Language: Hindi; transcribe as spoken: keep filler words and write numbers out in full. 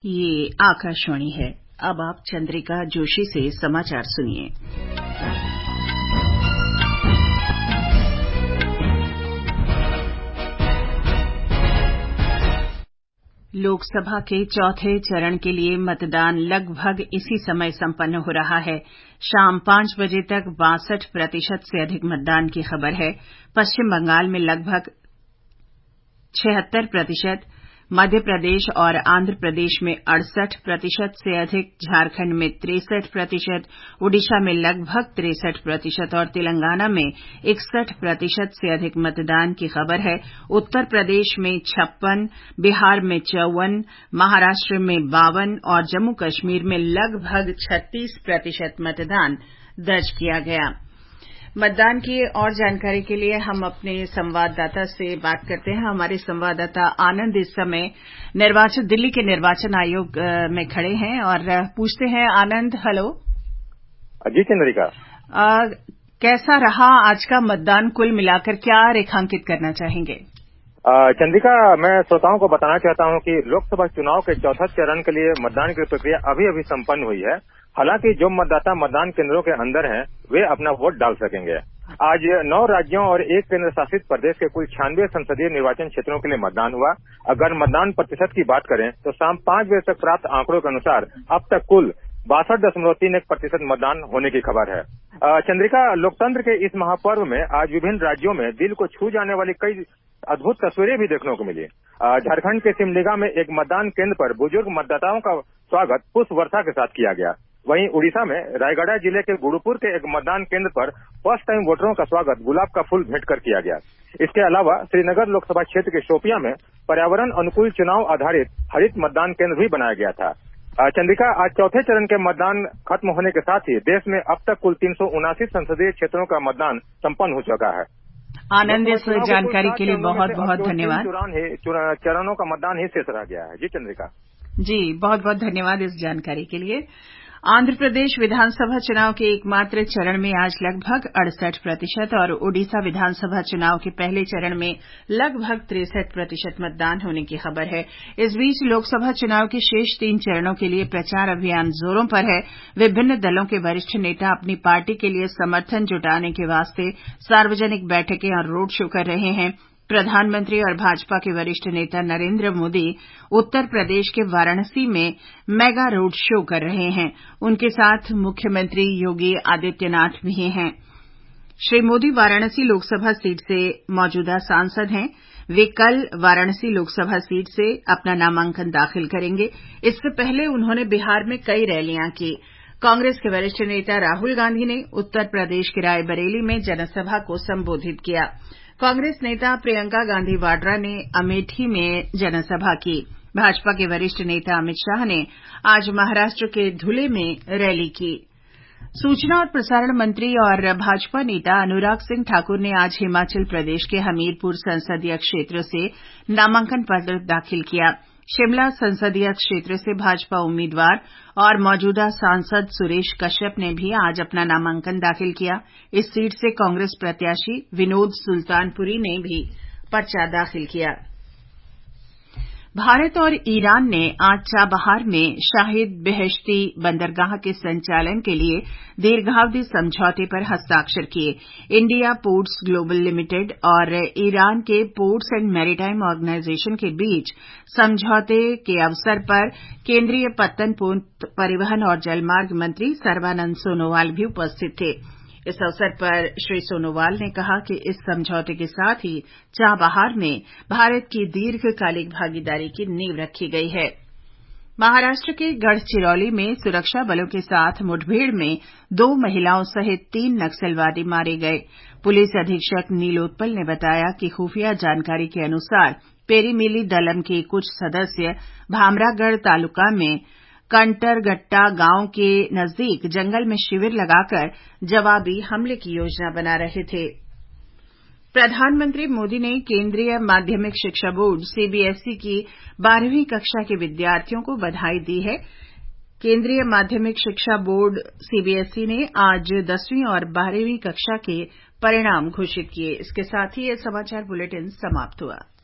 ये आकाशवाणी है। अब आप चंद्रिका जोशी से समाचार सुनिए। लोकसभा के चौथे चरण के लिए मतदान लगभग इसी समय संपन्न हो रहा है। शाम पांच बजे तक बासठ प्रतिशत से अधिक मतदान की खबर है। पश्चिम बंगाल में लगभग छिहत्तर प्रतिशत, मध्य प्रदेश और आंध्र प्रदेश में अड़सठ प्रतिशत से अधिक, झारखंड में तिरसठ प्रतिशत, ओडिशा में लगभग तिरसठ प्रतिशत और तेलंगाना में इकसठ प्रतिशत से अधिक मतदान की खबर है। उत्तर प्रदेश में छप्पन, बिहार में चौवन, महाराष्ट्र में बावन और जम्मू कश्मीर में लगभग छत्तीस प्रतिशत मतदान दर्ज किया गया। मतदान की और जानकारी के लिए हम अपने संवाददाता से बात करते हैं। हमारे संवाददाता आनंद इस समय निर्वाचन दिल्ली के निर्वाचन आयोग में खड़े हैं और पूछते हैं, आनंद, हेलो। जी चंद्रिका, कैसा रहा आज का मतदान? कुल मिलाकर क्या रेखांकित करना चाहेंगे? चंद्रिका, मैं श्रोताओं को बताना चाहता हूं कि लोकसभा चुनाव के चौथे चरण के लिए मतदान की प्रक्रिया अभी अभी संपन्न हुई है। हालांकि जो मतदाता मतदान केंद्रों के अंदर हैं, वे अपना वोट डाल सकेंगे। आज नौ राज्यों और एक केंद्र शासित प्रदेश के कुल छियानवे संसदीय निर्वाचन क्षेत्रों के लिए मतदान हुआ। अगर मतदान प्रतिशत की बात करें तो शाम पांच बजे तक प्राप्त आंकड़ों के अनुसार अब तक कुल बासठ दशमलव तीन एक प्रतिशत मतदान होने की खबर है। चंद्रिका, लोकतंत्र के इस महापर्व में आज विभिन्न राज्यों में दिल को छू जाने वाली कई अद्भुत तस्वीरें भी देखने को मिली। झारखंड के सिमडेगा में एक मतदान केंद्र पर बुजुर्ग मतदाताओं का स्वागत पुष्प वर्षा के साथ किया गया। वहीं उड़ीसा में रायगढ़ जिले के गुरुपुर के एक मतदान केंद्र पर फर्स्ट टाइम वोटरों का स्वागत गुलाब का फूल भेंट कर किया गया। इसके अलावा श्रीनगर लोकसभा क्षेत्र के शोपियां में पर्यावरण अनुकूल चुनाव आधारित हरित मतदान केंद्र भी बनाया गया था। चंद्रिका, आज चौथे चरण के मतदान खत्म होने के साथ ही देश में अब तक कुल तीन सौ उनासी संसदीय क्षेत्रों का मतदान संपन्न हो चुका है। आनंद, इस जानकारी के लिए बहुत बहुत धन्यवाद। चरणों का मतदान ही शेष रह गया है। जी चंद्रिका। जी, बहुत बहुत धन्यवाद इस जानकारी के लिए। आंध्र प्रदेश विधानसभा चुनाव के एकमात्र चरण में आज लगभग अड़सठ प्रतिशत और ओडिशा विधानसभा चुनाव के पहले चरण में लगभग तिरसठ प्रतिशत मतदान होने की खबर है। इस बीच लोकसभा चुनाव के शेष तीन चरणों के लिए प्रचार अभियान जोरों पर है। विभिन्न दलों के वरिष्ठ नेता अपनी पार्टी के लिए समर्थन जुटाने के वास्ते सार्वजनिक बैठकें और रोड शो कर रहे हैं। प्रधानमंत्री और भाजपा के वरिष्ठ नेता नरेंद्र मोदी उत्तर प्रदेश के वाराणसी में मेगा रोड शो कर रहे हैं। उनके साथ मुख्यमंत्री योगी आदित्यनाथ भी हैं। श्री मोदी वाराणसी लोकसभा सीट से मौजूदा सांसद हैं। वे कल वाराणसी लोकसभा सीट से अपना नामांकन दाखिल करेंगे। इससे पहले उन्होंने बिहार में कई रैलियां की। कांग्रेस के वरिष्ठ नेता राहुल गांधी ने उत्तर प्रदेश के रायबरेली में जनसभा को संबोधित किया। कांग्रेस नेता प्रियंका गांधी वाड्रा ने अमेठी में जनसभा की। भाजपा के वरिष्ठ नेता अमित शाह ने आज महाराष्ट्र के धुले में रैली की। सूचना और प्रसारण मंत्री और भाजपा नेता अनुराग सिंह ठाकुर ने आज हिमाचल प्रदेश के हमीरपुर संसदीय क्षेत्र से नामांकन पत्र दाखिल किया। शिमला संसदीय क्षेत्र से भाजपा उम्मीदवार और मौजूदा सांसद सुरेश कश्यप ने भी आज अपना नामांकन दाखिल किया। इस सीट से कांग्रेस प्रत्याशी विनोद सुल्तानपुरी ने भी पर्चा दाखिल किया। भारत और ईरान ने आज चाबहार में शाहिद बेहेश्ती बंदरगाह के संचालन के लिए दीर्घावधि समझौते पर हस्ताक्षर किए। इंडिया पोर्ट्स ग्लोबल लिमिटेड और ईरान के पोर्ट्स एंड मैरीटाइम ऑर्गेनाइजेशन के बीच समझौते के अवसर पर केंद्रीय पत्तन परिवहन और जलमार्ग मंत्री सर्बानंद सोनोवाल भी उपस्थित थे। इस अवसर पर श्री सोनोवाल ने कहा कि इस समझौते के साथ ही चाबहार में भारत की दीर्घकालिक भागीदारी की नींव रखी गई है। महाराष्ट्र के गढ़चिरौली में सुरक्षा बलों के साथ मुठभेड़ में दो महिलाओं सहित तीन नक्सलवादी मारे गए। पुलिस अधीक्षक नीलोत्पल ने बताया कि खुफिया जानकारी के अनुसार पेरीमिली दलम के कुछ सदस्य भामरागढ़ तालुका में कंटरगट्टा गांव के नजदीक जंगल में शिविर लगाकर जवाबी हमले की योजना बना रहे थे। प्रधानमंत्री मोदी ने केंद्रीय माध्यमिक शिक्षा बोर्ड सीबीएसई की बारहवीं कक्षा के विद्यार्थियों को बधाई दी है। केंद्रीय माध्यमिक शिक्षा बोर्ड सीबीएसई ने आज दसवीं और बारहवीं कक्षा के परिणाम घोषित किए। इसके साथ ही यह समाचार बुलेटिन समाप्त हुआ।